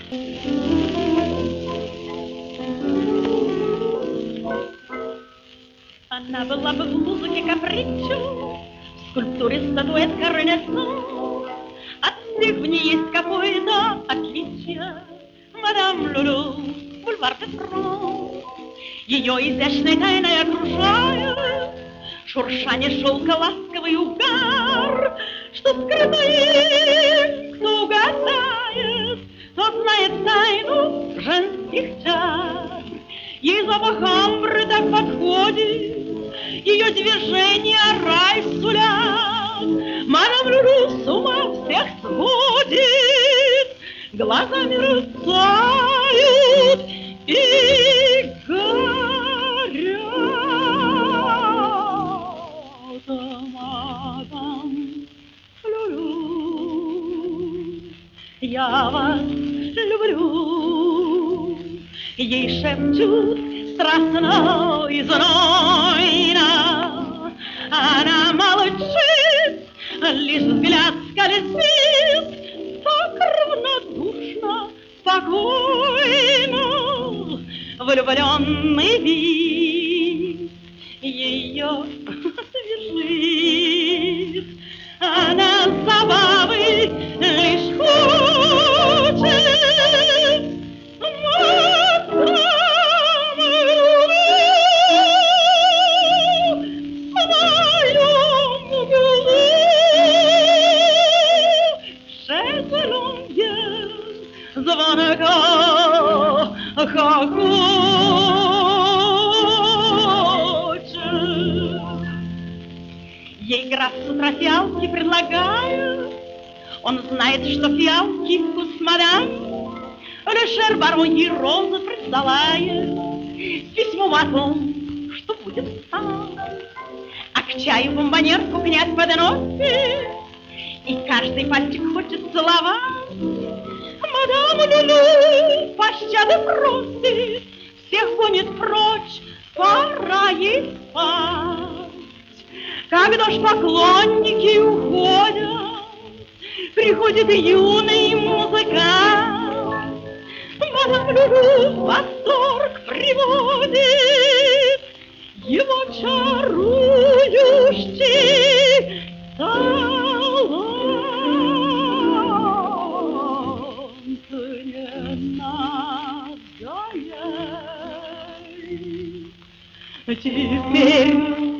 Она была бы в музыке капричо, в скульптуре статуэтка Ренессанс. От всех в ней есть какое-то отличие. Мадам Лулу, бульвар де Франс. Ее изящной тайной окружает шуршание шелка, ласковый угар, что скрыто им, кто угадает, тот знает тайну женских чар. Ей запах амбры так подходит, ее движения рай сулят. Мадам Лулу с ума всех сводит, глаза мерцают и горят. Мадам Лулу, я вас люблю. Ей шепчут страстно и знойно. Она молчит, лишь взгляд скользит, так равнодушно, спокойно. Влюбленный вид ее свежит. Она забавы лишь хочет. Звонка хохочет. Ей граф с утра фиалки предлагает. Он знает, что фиалки вкус мадам. Лешер барон ей розы присылает с письмом о том, что будет сам. А к чаю бомбонерку князь подносит, и каждый пальчик хочет целовать. Мадам Лулу пощады просит, всех гонит прочь, пора ей спать. Когда ж поклонники уходят, приходит юный музыкант. Мадам Лулу в восторг приводит его чарующий талант. Теперь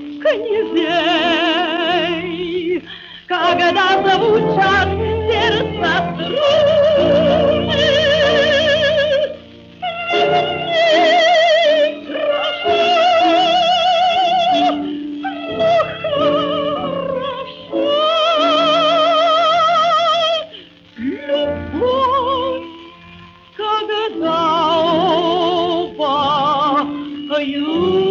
князей, когда звучат сердца струны, когда оба поют.